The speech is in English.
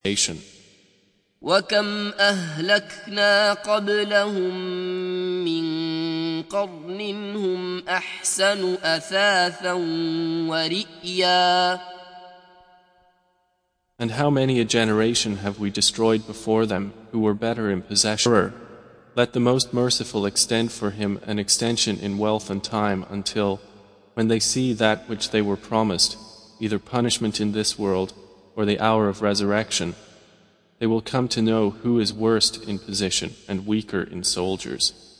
وكم أهلكنا قبلهم من قرن هم أحسن أثاثا ورئيا. And how many a generation have we destroyed before them who were better in possession? Let the Most Merciful extend for him an extension in wealth and time until, when they see that which they were promised, either punishment in this world or the hour of resurrection, they will come to know who is worst in position and weaker in soldiers.